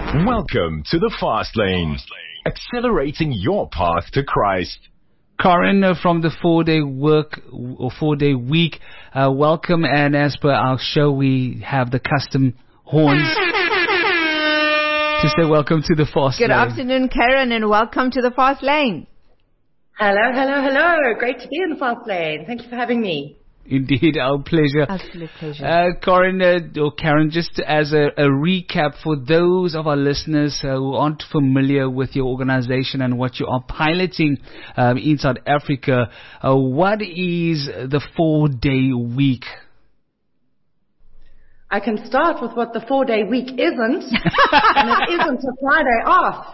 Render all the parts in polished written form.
Welcome to the Fast Lane, accelerating your path to Christ. Corin from the 4-day work or 4-day week. Welcome, and as per our show, we have the custom horns to say welcome to the Fast Lane. Good afternoon, Karen, and welcome to the Fast Lane. Hello. Great to be in the Fast Lane. Thank you for having me. Indeed, our pleasure. Absolute pleasure. Corin, or Karen, just as a recap for those of our listeners who aren't familiar with your organization and what you are piloting in South Africa, what is the 4-day week? I can start with what the 4-day week isn't, and it isn't a Friday off.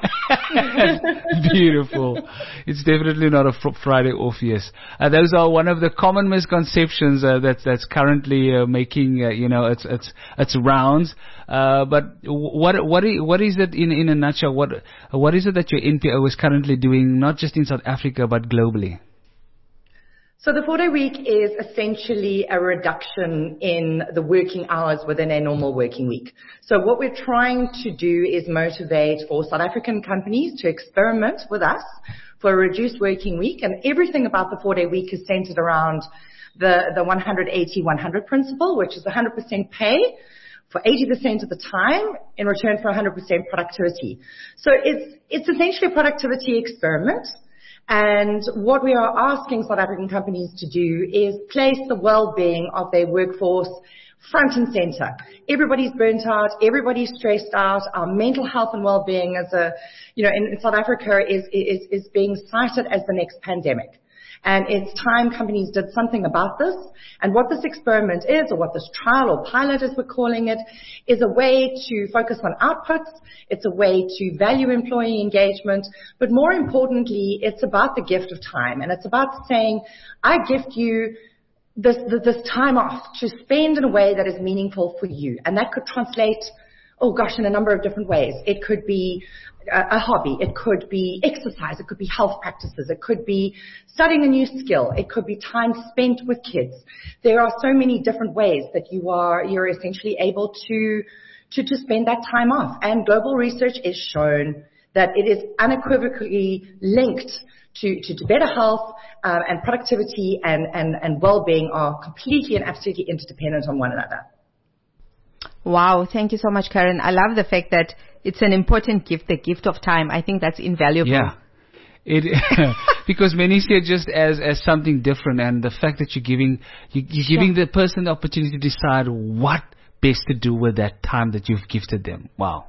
Beautiful. It's definitely not a Friday off, yes. Those are one of the common misconceptions that's currently making its rounds. But what is it in a nutshell? What is it that your NPO is currently doing, not just in South Africa but globally? So the 4-day week is essentially a reduction in the working hours within a normal working week. So what we're trying to do is motivate for South African companies to experiment with us for a reduced working week. And everything about the 4-day week is centered around the 180-100 principle, which is 100% pay for 80% of the time in return for 100% productivity. So it's essentially a productivity experiment. And what we are asking South African companies to do is place the well-being of their workforce front and center. Everybody's burnt out. Everybody's stressed out. Our mental health and well-being in South Africa is being cited as the next pandemic. And it's time companies did something about this. And what this experiment is, or what this trial or pilot as we're calling it, is a way to focus on outputs. It's a way to value employee engagement. But more importantly, it's about the gift of time. And it's about saying, I gift you this time off to spend in a way that is meaningful for you. And that could translate, in a number of different ways. It could be a hobby. It could be exercise. It could be health practices. It could be studying a new skill. It could be time spent with kids. There are so many different ways that you're essentially able to spend that time off. And global research is shown that it is unequivocally linked to better health, and productivity and well-being are completely and absolutely interdependent on one another. Wow, thank you so much, Karen. I love the fact that it's an important gift, the gift of time. I think that's invaluable. Yeah. Because many see it just as something different, and the fact that you're giving the person the opportunity to decide what best to do with that time that you've gifted them. Wow.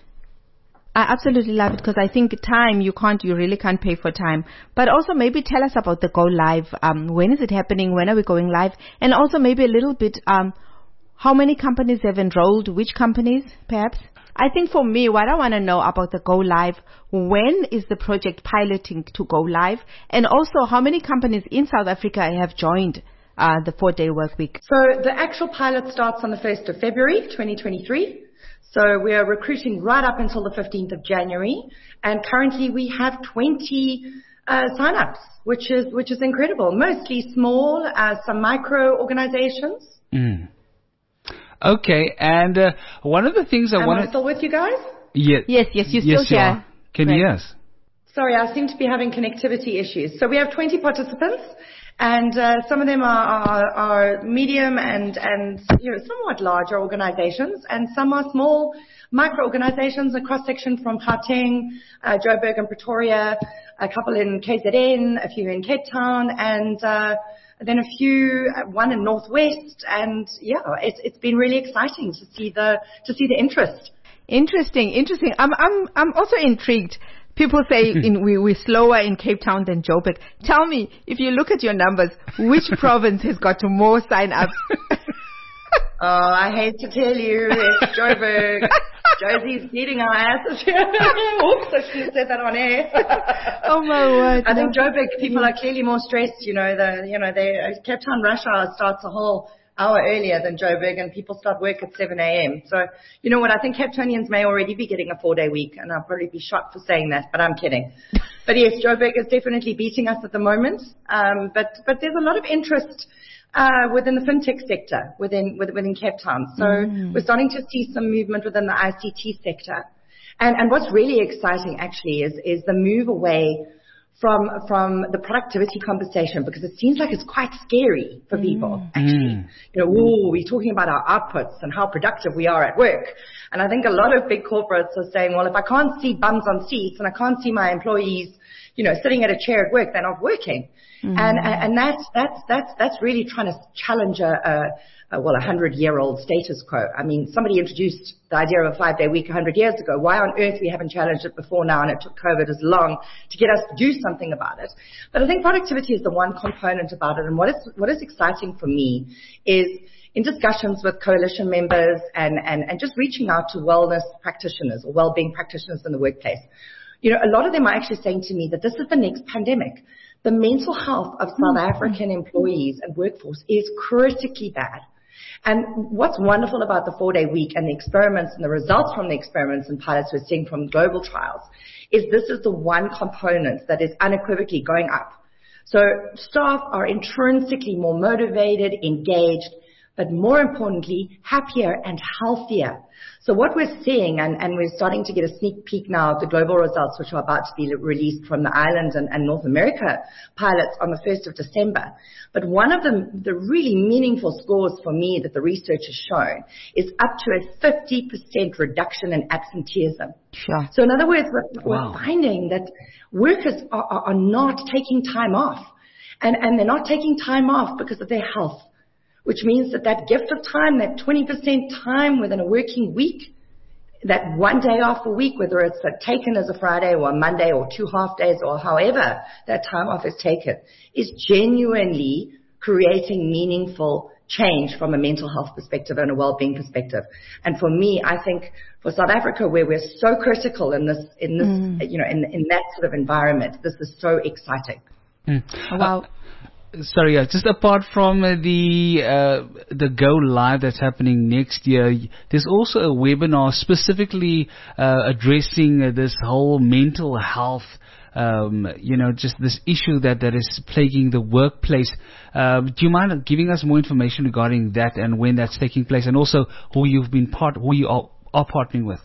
I absolutely love it, because I think time, you really can't pay for time. But also maybe tell us about the Go Live. When is it happening? When are we going live? And also maybe a little bit, how many companies have enrolled? Which companies, perhaps? I think for me, what I want to know about the Go Live, when is the project piloting to go live? And also, how many companies in South Africa have joined the 4-day work week? So the actual pilot starts on the 1st of February, 2023. So we are recruiting right up until the 15th of January. And currently we have 20 sign-ups, which is incredible. Mostly small, some micro organizations. Mm. Okay, and one of the things Am I still with you guys? Yes, you're still here. Can you hear us? Sorry, I seem to be having connectivity issues. So we have 20 participants, and some of them are medium and somewhat larger organizations, and some are small micro organizations, a cross-section from Gauteng, Joburg and Pretoria, a couple in KZN, a few in Cape Town, and then a few, one in Northwest, and it's been really exciting to see the interest. Interesting. I'm also intrigued. People say we're slower in Cape Town than Joburg. Tell me, if you look at your numbers, which province has got more sign-ups? Oh, I hate to tell you, it's Joburg. Josie's beating our asses. Oops, I should have said that on air. Oh my word! I think Joburg people are clearly more stressed. Cape Town rush hour starts a whole hour earlier than Joburg, and people start work at 7 a.m. So you know what? I think Cape Townians may already be getting a 4-day week, and I'll probably be shot for saying that, but I'm kidding. But yes, Joburg is definitely beating us at the moment. But there's a lot of interest within the fintech sector within Cape Town. So we're starting to see some movement within the ICT sector. And what's really exciting actually is the move away from the productivity conversation, because it seems like it's quite scary for people, actually. You know, we're talking about our outputs and how productive we are at work. And I think a lot of big corporates are saying, well, if I can't see bums on seats and I can't see my employees, you know, sitting at a chair at work, they're not working. And that's really trying to challenge a 100-year-old status quo. I mean, somebody introduced the idea of a 5-day week 100 years ago. Why on earth we haven't challenged it before now, and it took COVID as long to get us to do something about it. But I think productivity is the one component about it. And what is exciting for me is in discussions with coalition members and just reaching out to wellness practitioners or well-being practitioners in the workplace. You know, a lot of them are actually saying to me that this is the next pandemic. The mental health of South African employees and workforce is critically bad. And what's wonderful about the 4-day week and the experiments and the results from the experiments and pilots we're seeing from global trials is this is the one component that is unequivocally going up. So staff are intrinsically more motivated, engaged, but more importantly, happier and healthier. So what we're seeing, and we're starting to get a sneak peek now of the global results, which are about to be released from the Ireland and North America pilots on the 1st of December. But one of the really meaningful scores for me that the research has shown is up to a 50% reduction in absenteeism. Sure. So in other words, we're finding that workers are not taking time off. And they're not taking time off because of their health, which means that gift of time, that 20% time within a working week, that 1 day off a week, whether it's taken as a Friday or a Monday or 2 half days or however that time off is taken, is genuinely creating meaningful change from a mental health perspective and a well-being perspective. And for me, I think for South Africa, where we're so critical in this, you know, in that sort of environment, this is so exciting. Wow. Sorry, just apart from the Go Live that's happening next year, there's also a webinar specifically addressing this whole mental health, you know, just this issue that is plaguing the workplace. Do you mind giving us more information regarding that and when that's taking place, and also who you are partnering with?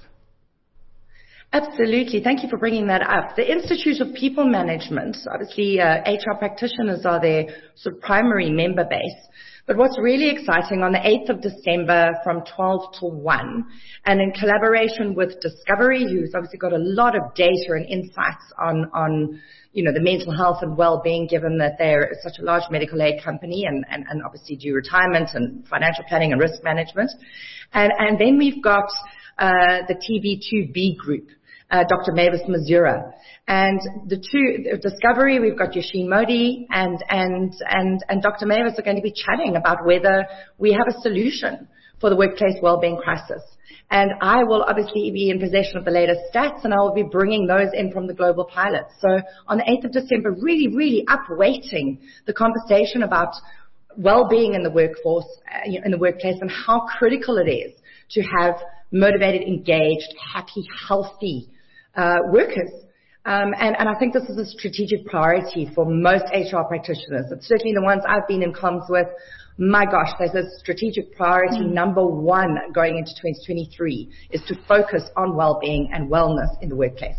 Absolutely. Thank you for bringing that up. The Institute of People Management, obviously HR practitioners are their sort of primary member base. But what's really exciting, on the 8th of December from 12 to 1, and in collaboration with Discovery, who's obviously got a lot of data and insights on you know, the mental health and well-being, given that they're such a large medical aid company and obviously do retirement and financial planning and risk management. And then we've got the TB2B group. Dr. Mavis Mazura. And the two, Discovery, we've got Yashin Modi and Dr. Mavis are going to be chatting about whether we have a solution for the workplace wellbeing crisis. And I will obviously be in possession of the latest stats, and I will be bringing those in from the global pilots. So on the 8th of December, really upweighting the conversation about well-being in the workforce, in the workplace, and how critical it is to have motivated, engaged, happy, healthy workers. And I think this is a strategic priority for most HR practitioners. It's certainly the ones I've been in comms with. My gosh, there's a strategic priority number one going into 2023 is to focus on well-being and wellness in the workplace.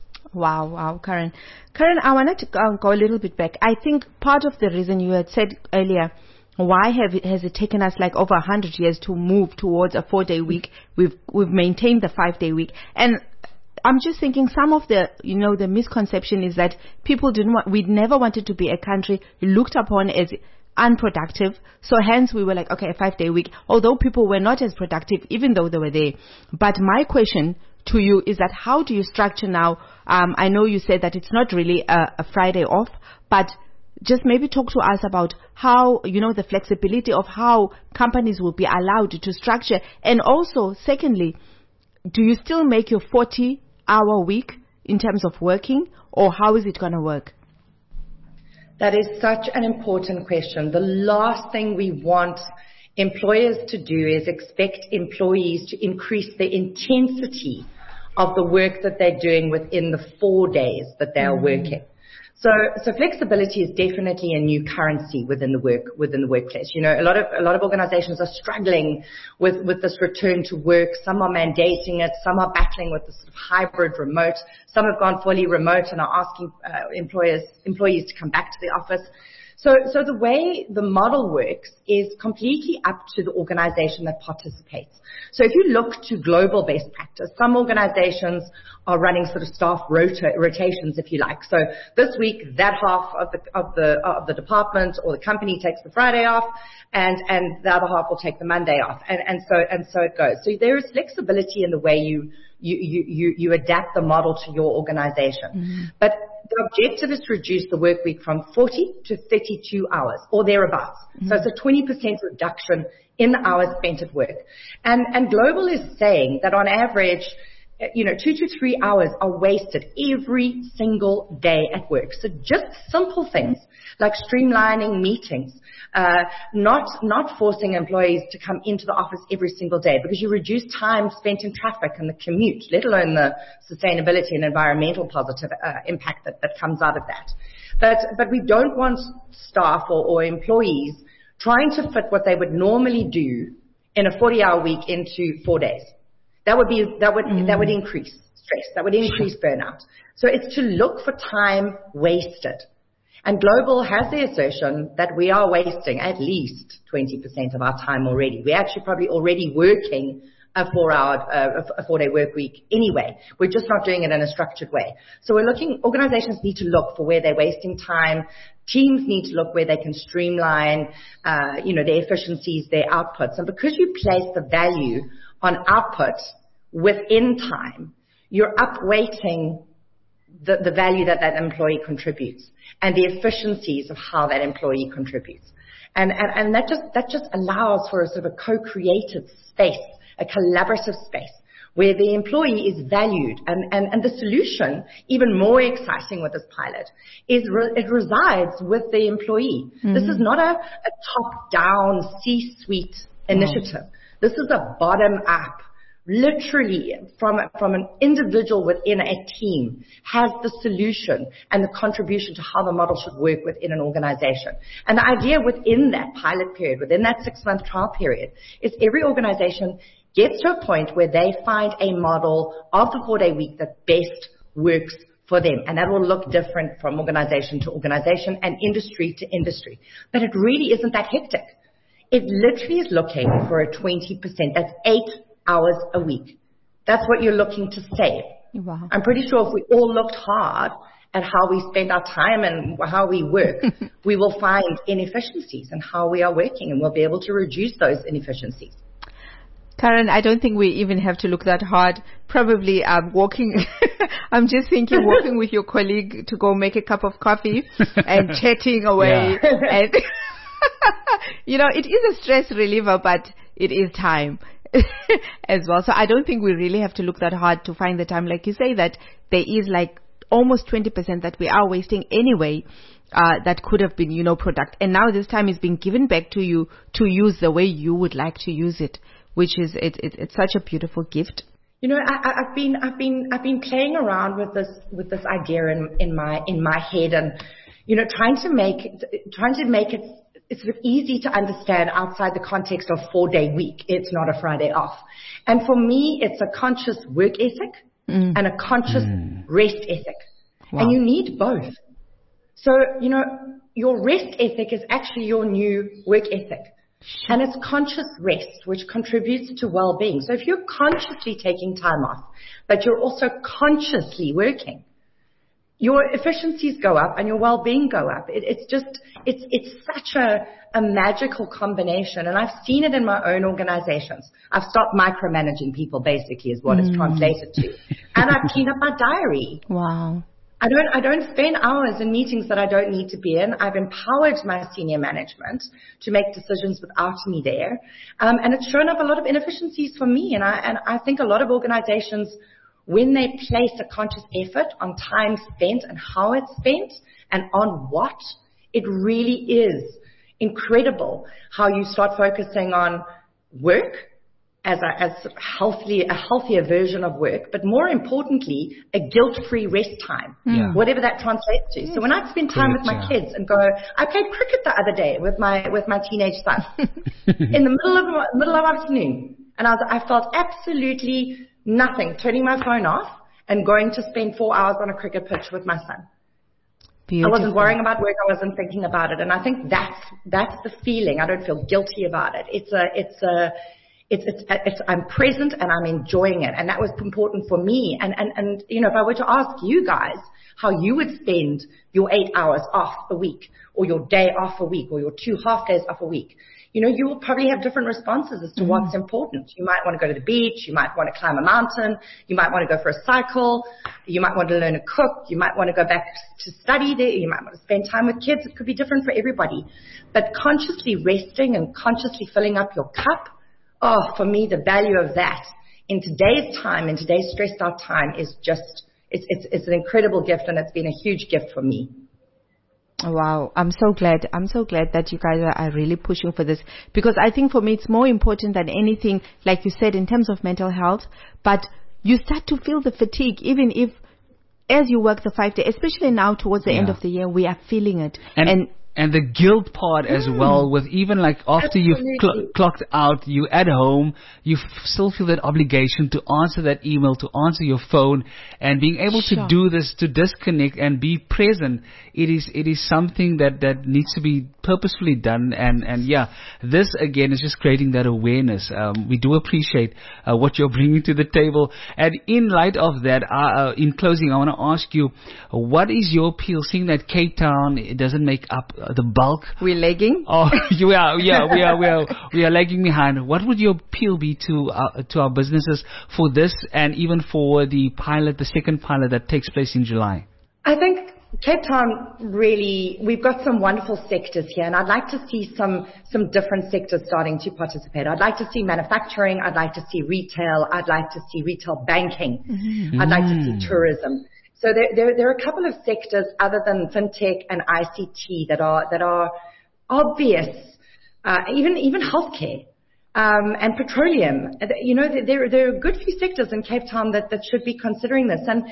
Wow, Karen. Karen, I wanted to go a little bit back. I think part of the reason you had said earlier, why has it taken us like over 100 years to move towards a 4-day week? We've maintained the 5-day week. And I'm just thinking some of the, you know, the misconception is that people we never wanted to be a country looked upon as unproductive. So hence we were like, okay, a 5-day week, although people were not as productive, even though they were there. But my question to you is that how do you structure now? I know you said that it's not really a Friday off, but just maybe talk to us about how, you know, the flexibility of how companies will be allowed to structure. And also, secondly, do you still make your 40-hour week in terms of working, or how is it going to work? That is such an important question. The last thing we want employers to do is expect employees to increase the intensity of the work that they're doing within the 4 days that they are working. So flexibility is definitely a new currency within the workplace. You know, a lot of organizations are struggling with this return to work. Some are mandating it. Some are battling with this sort of hybrid remote. Some have gone fully remote and are asking employees to come back to the office. So the way the model works is completely up to the organization that participates. So if you look to global best practice, some organizations are running sort of staff rotations, if you like. So this week, that half of the department or the company takes the Friday off, and the other half will take the Monday off, and so it goes. So there is flexibility in the way you adapt the model to your organization. Mm-hmm. But the objective is to reduce the work week from 40 to 32 hours or thereabouts. Mm-hmm. So it's a 20% reduction in the hours spent at work. And Global is saying that on average, 2 to 3 hours are wasted every single day at work. So just simple things like streamlining meetings, not forcing employees to come into the office every single day, because you reduce time spent in traffic and the commute, let alone the sustainability and environmental positive impact that comes out of that. But we don't want staff or employees trying to fit what they would normally do in a 40-hour week into 4 days. That would increase stress. That would increase burnout. So it's to look for time wasted. And Global has the assertion that we are wasting at least 20% of our time already. We're actually probably already working a 4-day work week anyway. We're just not doing it in a structured way. So organizations need to look for where they're wasting time. Teams need to look where they can streamline, their efficiencies, their outputs. And because you place the value on output within time, you're upweighting the value that employee contributes and the efficiencies of how that employee contributes. And that just allows for a sort of a co-creative space, a collaborative space where the employee is valued. And the solution, even more exciting with this pilot, is it resides with the employee. Mm-hmm. This is not a top-down C-suite initiative. Wow. This is a bottom-up, literally from an individual within a team has the solution and the contribution to how the model should work within an organization. And the idea within that pilot period, within that 6-month trial period, is every organization gets to a point where they find a model of the 4-day week that best works for them. And that will look different from organization to organization and industry to industry. But it really isn't that hectic. It literally is looking for a 20%. That's 8 hours a week. That's what you're looking to save. Wow. I'm pretty sure if we all looked hard at how we spend our time and how we work, we will find inefficiencies in how we are working, and we'll be able to reduce those inefficiencies. Karen, I don't think we even have to look that hard. Probably walking, I'm just thinking walking with your colleague to go make a cup of coffee and chatting away. Yeah. And it is a stress reliever, but it is time as well. So I don't think we really have to look that hard to find the time. Like you say, that there is like almost 20% that we are wasting anyway, that could have been, product. And now this time is being given back to you to use the way you would like to use it, which is, it's such a beautiful gift. I've been playing around with this idea in my head, and, trying to make it it's sort of easy to understand outside the context of 4-day week. It's not a Friday off. And for me, it's a conscious work ethic and a conscious rest ethic. Wow. And you need both. So, your rest ethic is actually your new work ethic. And it's conscious rest, which contributes to well-being. So if you're consciously taking time off, but you're also consciously working, your efficiencies go up and your well-being go up. It's such a magical combination. And I've seen it in my own organizations. I've stopped micromanaging people, basically, is what it's translated to. And I've cleaned up my diary. Wow. I don't spend hours in meetings that I don't need to be in. I've empowered my senior management to make decisions without me there. And it's shown up a lot of inefficiencies for me. And I think a lot of organizations, when they place a conscious effort on time spent and how it's spent and on what, it really is incredible how you start focusing on work as a healthier version of work, but more importantly, a guilt-free rest time, whatever that translates to. So when I spend time with my kids and go, I played cricket the other day with my teenage son in the middle of afternoon, and I felt absolutely nothing, turning my phone off and going to spend 4 hours on a cricket pitch with my son. Beautiful. I wasn't worrying about work. I wasn't thinking about it. And I think that's the feeling. I don't feel guilty about it. I'm present and I'm enjoying it. And that was important for me. And if I were to ask you guys how you would spend your 8 hours off a week, or your day off a week, or your 2 half days off a week, you will probably have different responses as to what's important. You might want to go to the beach. You might want to climb a mountain. You might want to go for a cycle. You might want to learn to cook. You might want to go back to study there. You might want to spend time with kids. It could be different for everybody. But consciously resting and consciously filling up your cup, for me, the value of that in today's time, in today's stressed out time, is just, it's an incredible gift, and it's been a huge gift for me. Wow. I'm so glad that you guys are really pushing for this, because I think for me it's more important than anything, like you said, in terms of mental health. But you start to feel the fatigue, even if as you work the 5 days, especially now towards the end of the year, we are feeling it. And the guilt part as well, with even like after you've clocked out, you at home, you still feel that obligation to answer that email, to answer your phone, and being able to do this, to disconnect and be present. It is something that needs to be purposefully done. And this again is just creating that awareness. We do appreciate what you're bringing to the table. And in light of that, in closing, I want to ask you, what is your appeal, seeing that Cape Town, it doesn't make up the bulk? We're lagging. Oh, we are lagging behind. What would your appeal be to our businesses for this, and even for the second pilot that takes place in July? I think Cape Town, really, we've got some wonderful sectors here, and I'd like to see some different sectors starting to participate. I'd like to see manufacturing. I'd like to see retail. I'd like to see retail banking. Mm-hmm. I'd like to see tourism. So there are a couple of sectors other than fintech and ICT that are obvious, even healthcare and petroleum. There are a good few sectors in Cape Town that should be considering this. And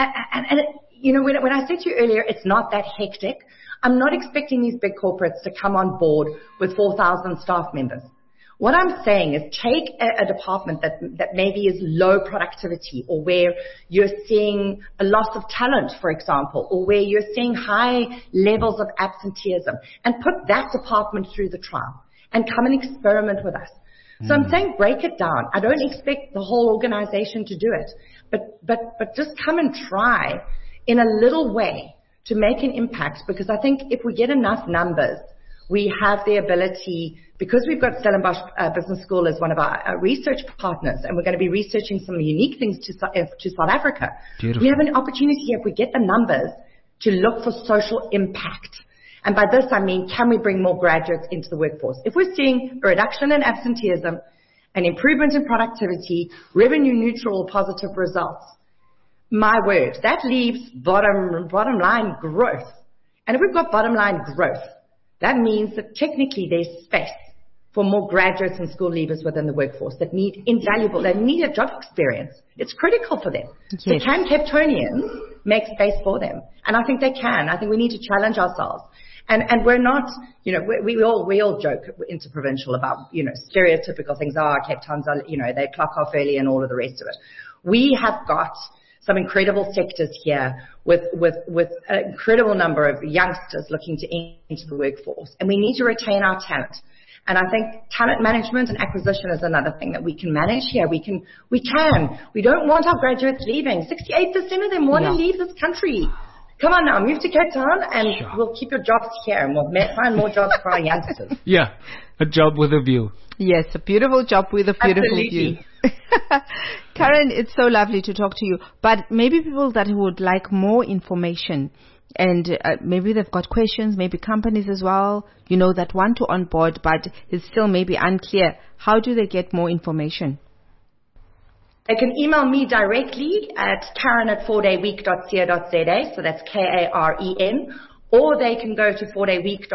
when I said to you earlier, it's not that hectic. I'm not expecting these big corporates to come on board with 4,000 staff members. What I'm saying is take a department that maybe is low productivity, or where you're seeing a loss of talent, for example, or where you're seeing high levels of absenteeism, and put that department through the trial and come and experiment with us. So I'm saying break it down. I don't expect the whole organization to do it, but just come and try in a little way to make an impact, because I think if we get enough numbers, we have the ability, because we've got Stellenbosch Business School as one of our research partners, and we're going to be researching some unique things to South Africa. Beautiful. We have an opportunity, if we get the numbers, to look for social impact. And by this I mean, can we bring more graduates into the workforce? If we're seeing a reduction in absenteeism, an improvement in productivity, revenue neutral or positive results, my word, that leaves bottom line growth. And if we've got bottom line growth, that means that technically there's space for more graduates and school leavers within the workforce that need a job experience. It's critical for them. Yes. So can Cape Townians make space for them? And I think they can. I think we need to challenge ourselves. And we're not, we all joke interprovincial about, stereotypical things. Cape Towns are, they clock off early and all of the rest of it. We have got some incredible sectors here with an incredible number of youngsters looking to enter the workforce. And we need to retain our talent. And I think talent management and acquisition is another thing that we can manage here. We can. We don't want our graduates leaving. 68% of them want to leave this country. Come on now, move to Cape Town and we'll keep your jobs here, and we'll find more jobs for our youngsters. Yeah, a job with a view. Yes, a beautiful job with a beautiful view. Karen, it's so lovely to talk to you. But maybe people that would like more information, and maybe they've got questions, maybe companies as well, that want to onboard, but it's still maybe unclear. How do they get more information? They can email me directly at karen@4dayweek.co.za, so that's Karen, or they can go to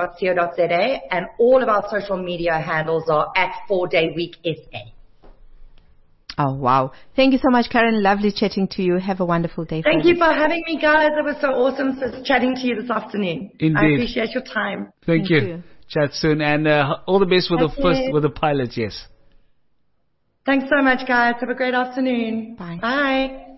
4dayweek.co.za, and all of our social media handles are at 4dayweeksa. Oh, wow. Thank you so much, Karen. Lovely chatting to you. Have a wonderful day. Thank you for having me, guys. It was so awesome chatting to you this afternoon. Indeed. I appreciate your time. Thank you. Chat soon. And all the best with with the pilot, yes. Thanks so much, guys. Have a great afternoon. Bye. Bye.